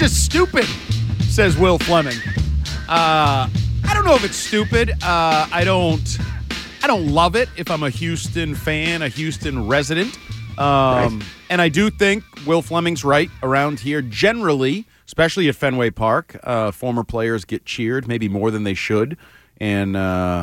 just stupid, says Will Fleming. I don't know if it's stupid. I don't love it if I'm a Houston fan, a Houston resident. Right. And I do think Will Fleming's right around here. Generally, especially at Fenway Park, former players get cheered maybe more than they should. And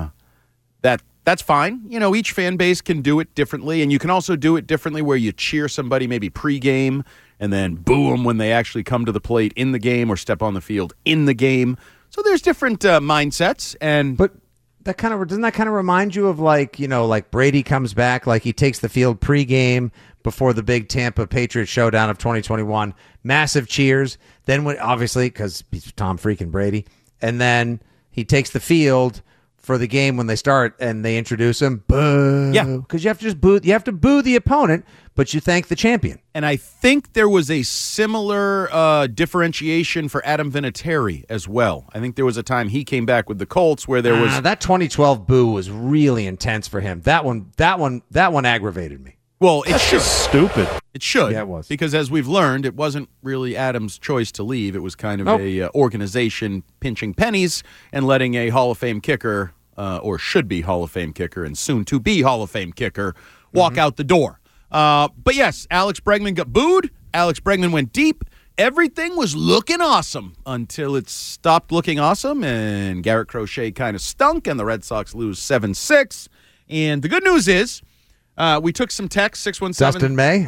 that's fine. You know, each fan base can do it differently. And you can also do it differently where you cheer somebody maybe pregame and then boo them when they actually come to the plate in the game or step on the field in the game. So there's different mindsets. But doesn't that kind of remind you of like Brady comes back, like he takes the field pregame before the big Tampa Patriots showdown of 2021, massive cheers. Then when, obviously, because he's Tom freaking Brady, and then he takes the field for the game when they start and they introduce him. Boo. Yeah. Because you have to just boo. You have to boo the opponent, but you thank the champion. And I think there was a similar differentiation for Adam Vinatieri as well. I think there was a time he came back with the Colts where there was that 2012 boo was really intense for him. That one aggravated me. Well, That's just stupid. It should. Yeah, it was. Because as we've learned, it wasn't really Adam's choice to leave. It was kind of a organization pinching pennies and letting a Hall of Fame kicker, or should be Hall of Fame kicker and soon to be Hall of Fame kicker, walk out the door. But yes, Alex Bregman got booed. Alex Bregman went deep. Everything was looking awesome until it stopped looking awesome, and Garrett Crochet kind of stunk, and the Red Sox lose 7-6. And the good news is, we took some texts, 617 Dustin May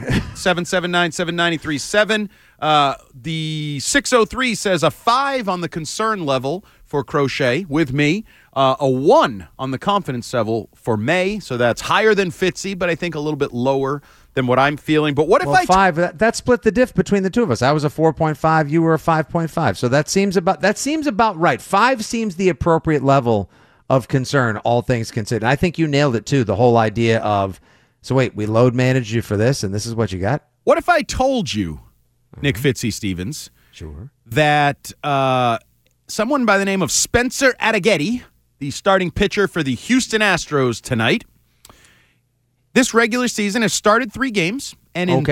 779-7937. The 603 says a 5 on the concern level for Crochet with me, a 1 on the confidence level for May. So that's higher than Fitzy, but I think a little bit lower than what I'm feeling. But what if 5? That split the diff between the two of us. I was a 4.5. You were a 5.5. So that seems about right. 5 seems the appropriate level of concern, all things considered. I think you nailed it too. The whole idea of, so wait, we load managed you for this, and this is what you got? What if I told you, Nick Fitzy Stevens, sure, that someone by the name of Spencer Adighetti, the starting pitcher for the Houston Astros tonight, this regular season has started 3 games, and in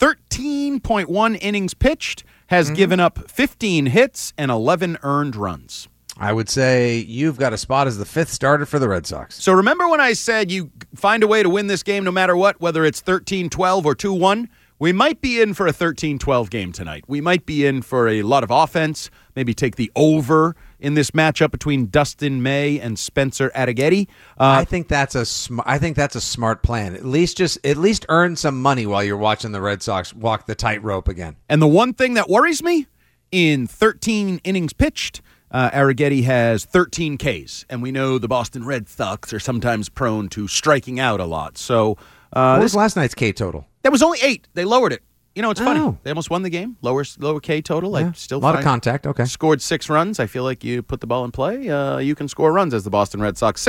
13.1 innings pitched, has given up 15 hits and 11 earned runs. I would say you've got a spot as the 5th starter for the Red Sox. So remember when I said you find a way to win this game no matter what, whether it's 13-12 or 2-1? We might be in for a 13-12 game tonight. We might be in for a lot of offense, maybe take the over in this matchup between Dustin May and Spencer Adighetti. I think that's a smart plan. At least earn some money while you're watching the Red Sox walk the tightrope again. And the one thing that worries me, in 13 innings pitched, Adighetti has 13 Ks, and we know the Boston Red Sox are sometimes prone to striking out a lot. So, what was last night's K total? That was only 8. They lowered it. You know, it's funny. Oh. They almost won the game. Lower K total. Yeah. A lot of contact. Okay. Scored 6 runs. I feel like you put the ball in play. You can score runs as the Boston Red Sox.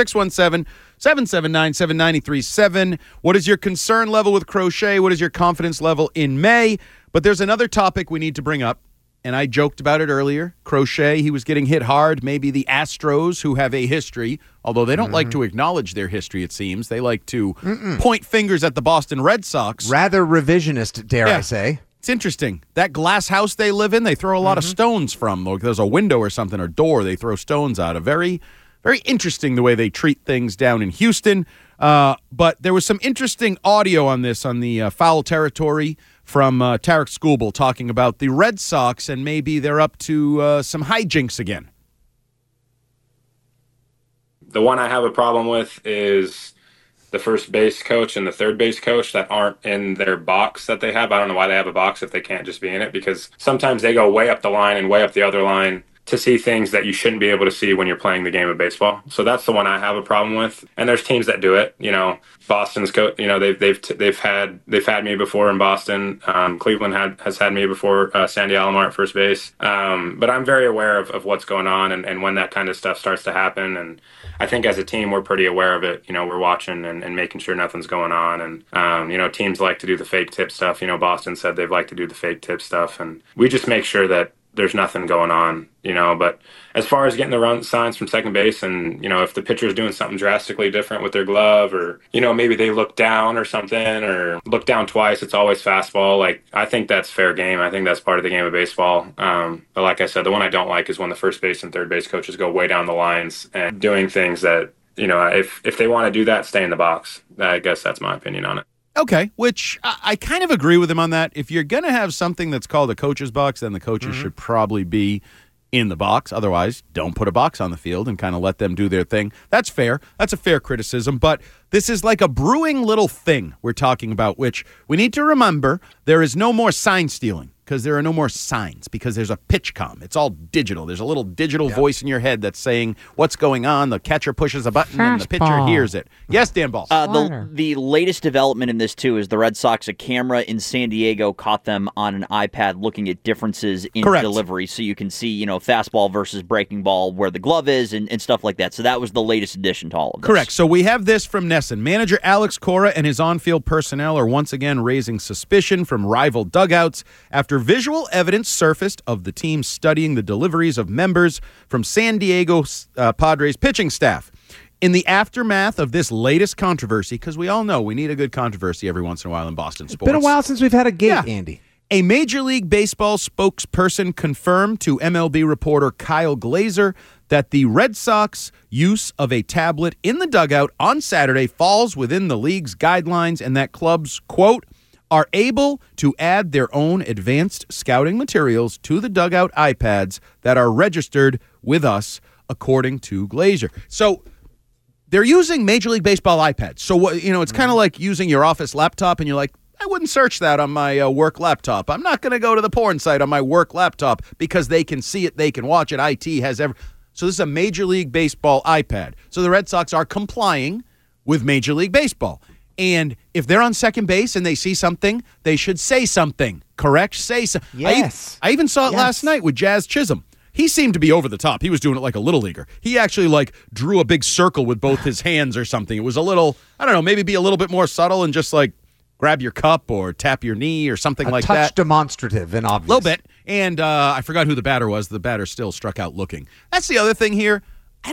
617-779-7937. What is your concern level with Crochet? What is your confidence level in May? But there's another topic we need to bring up. And I joked about it earlier. Crochet, he was getting hit hard. Maybe the Astros, who have a history, although they don't like to acknowledge their history, it seems. They like to point fingers at the Boston Red Sox. Rather revisionist, dare I say. It's interesting. That glass house they live in, they throw a lot of stones from. Like there's a window or something or door, they throw stones out of. Very, very interesting the way they treat things down in Houston. But there was some interesting audio on this on the Foul Territory from Tarek Skubal talking about the Red Sox and maybe they're up to some hijinks again. The one I have a problem with is the first base coach and the third base coach that aren't in their box that they have. I don't know why they have a box if they can't just be in it, because sometimes they go way up the line and way up the other line to see things that you shouldn't be able to see when you're playing the game of baseball. So that's the one I have a problem with. And there's teams that do it. You know, Boston's coach. You know, they've had me before in Boston. Cleveland has had me before. Sandy Alomar at first base. But I'm very aware of what's going on and when that kind of stuff starts to happen. And I think as a team we're pretty aware of it. You know, we're watching and making sure nothing's going on. And you know, teams like to do the fake tip stuff. You know, Boston said they've liked to do the fake tip stuff, and we just make sure that there's nothing going on, But as far as getting the run signs from second base and, if the pitcher's doing something drastically different with their glove or, maybe they look down or something or look down twice, it's always fastball. Like, I think that's fair game. I think that's part of the game of baseball. But like I said, the one I don't like is when the first base and third base coaches go way down the lines and doing things that, if they want to do that, stay in the box. I guess that's my opinion on it. Okay, which I kind of agree with him on that. If you're going to have something that's called a coach's box, then the coaches should probably be in the box. Otherwise, don't put a box on the field and kind of let them do their thing. That's fair. That's a fair criticism. But this is like a brewing little thing we're talking about, which we need to remember there is no more sign stealing because there are no more signs because there's a pitch com. It's all digital. There's a little digital voice in your head that's saying what's going on. The catcher pushes a button and the pitcher hears it. Yes, Dan Balls. The latest development in this, too, is the Red Sox, a camera in San Diego caught them on an iPad looking at differences in delivery. So you can see, fastball versus breaking ball, where the glove is and stuff like that. So that was the latest addition to all of this. Correct. So we have this from Nesson. Manager Alex Cora and his on-field personnel are once again raising suspicion from rival dugouts after visual evidence surfaced of the team studying the deliveries of members from San Diego Padres pitching staff. In the aftermath of this latest controversy, because we all know we need a good controversy every once in a while in Boston sports. It's been a while since we've had a gate, Andy. A Major League Baseball spokesperson confirmed to MLB reporter Kyle Glazer that the Red Sox use of a tablet in the dugout on Saturday falls within the league's guidelines and that clubs, quote, are able to add their own advanced scouting materials to the dugout iPads that are registered with us, according to Glazer. So they're using Major League Baseball iPads. So, it's kind of like using your office laptop and you're like, I wouldn't search that on my work laptop. I'm not going to go to the porn site on my work laptop because they can see it, they can watch it. IT has So this is a Major League Baseball iPad. So the Red Sox are complying with Major League Baseball. And if they're on second base and they see something, they should say something, correct? Say something. Yes. I even saw it last night with Jazz Chisholm. He seemed to be over the top. He was doing it like a little leaguer. He actually drew a big circle with both his hands or something. It was a little, I don't know, maybe be a little bit more subtle and just grab your cup or tap your knee or something like that. A touch demonstrative and obvious. A little bit. And I forgot who the batter was. The batter still struck out looking. That's the other thing here. I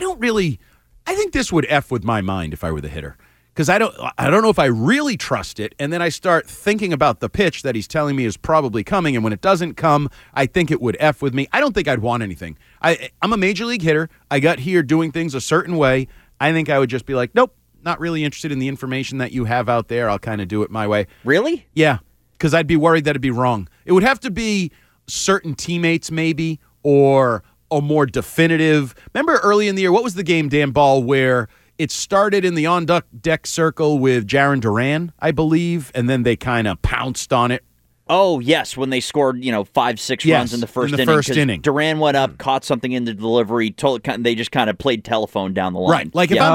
think this would F with my mind if I were the hitter. Because I don't know if I really trust it, and then I start thinking about the pitch that he's telling me is probably coming, and when it doesn't come, I think it would F with me. I don't think I'd want anything. I'm a major league hitter. I got here doing things a certain way. I think I would just be like, nope, not really interested in the information that you have out there. I'll kind of do it my way. Really? Yeah, because I'd be worried that it'd be wrong. It would have to be certain teammates maybe, or a more definitive. Remember early in the year, what was the game, Dan Ball, where it started in the on-deck circle with Jarren Duran, I believe, and then they kind of pounced on it. Oh, yes, when they scored, 5-6 runs in the first inning. Duran went up, caught something in the delivery, they just kind of played telephone down the line. Right. If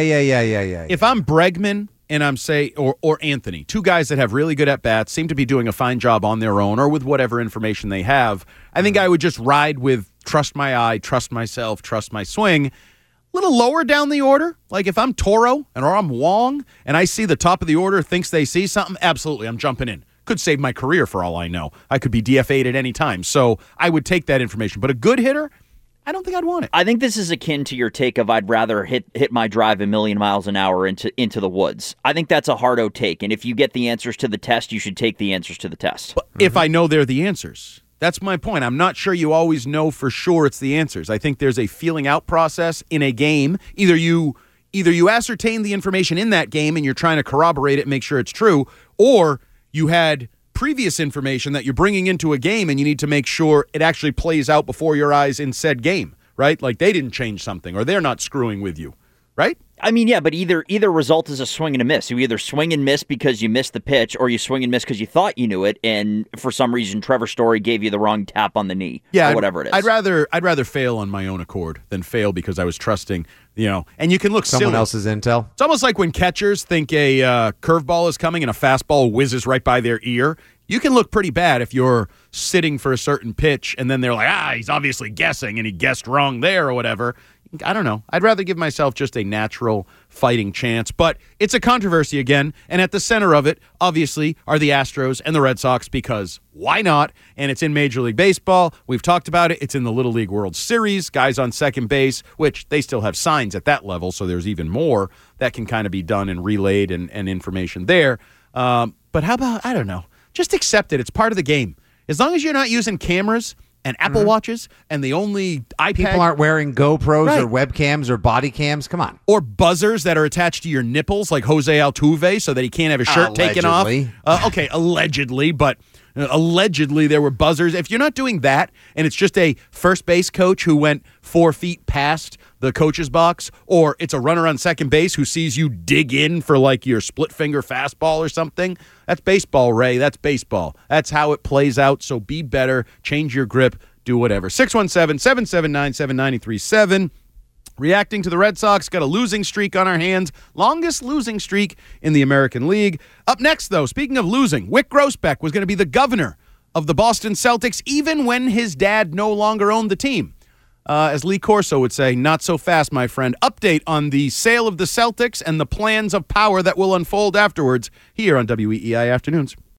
If I'm Bregman and I'm, or Anthony, two guys that have really good at-bats, seem to be doing a fine job on their own or with whatever information they have, I think I would just ride with trust my eye, trust myself, trust my swing. A little lower down the order, like if I'm Toro or I'm Wong and I see the top of the order thinks they see something, absolutely, I'm jumping in. Could save my career for all I know. I could be DFA'd at any time. So I would take that information. But a good hitter, I don't think I'd want it. I think this is akin to your take of I'd rather hit my drive a million miles an hour into the woods. I think that's a hard-o take. And if you get the answers to the test, you should take the answers to the test. But if I know they're the answers. That's my point. I'm not sure you always know for sure it's the answers. I think there's a feeling out process in a game. Either you ascertain the information in that game and you're trying to corroborate it and make sure it's true, or you had previous information that you're bringing into a game and you need to make sure it actually plays out before your eyes in said game, right? Like they didn't change something or they're not screwing with you, right? I mean, yeah, but either result is a swing and a miss. You either swing and miss because you missed the pitch, or you swing and miss because you thought you knew it, and for some reason Trevor Story gave you the wrong tap on the knee, or whatever it is. I'd rather fail on my own accord than fail because I was trusting, and you can look someone silly. else's intel. It's almost like when catchers think a curveball is coming and a fastball whizzes right by their ear. You can look pretty bad if you're sitting for a certain pitch and then they're like, he's obviously guessing and he guessed wrong there or whatever. I don't know. I'd rather give myself just a natural fighting chance. But it's a controversy again, and at the center of it, obviously, are the Astros and the Red Sox, because why not? And it's in Major League Baseball. We've talked about it. It's in the Little League World Series. Guys on second base, which they still have signs at that level, so there's even more that can kind of be done and relayed and information there. But how about, I don't know, just accept it. It's part of the game. As long as you're not using cameras and Apple Watches, and the only iPad... People aren't wearing GoPros or webcams or body cams. Come on. Or buzzers that are attached to your nipples, like Jose Altuve, so that he can't have his shirt taken off. Okay, allegedly, but allegedly there were buzzers. If you're not doing that, and it's just a first base coach who went 4 feet past the coach's box, or it's a runner on second base who sees you dig in for like your split finger fastball or something, that's baseball, Ray. That's baseball. That's how it plays out. So be better, change your grip, do whatever. 617-779-7937. Reacting to the Red Sox, got a losing streak on our hands. Longest losing streak in the American League. Up next, though, speaking of losing, Wyc Grousbeck was going to be the governor of the Boston Celtics even when his dad no longer owned the team. As Lee Corso would say, not so fast, my friend. Update on the sale of the Celtics and the plans of power that will unfold afterwards here on WEEI Afternoons.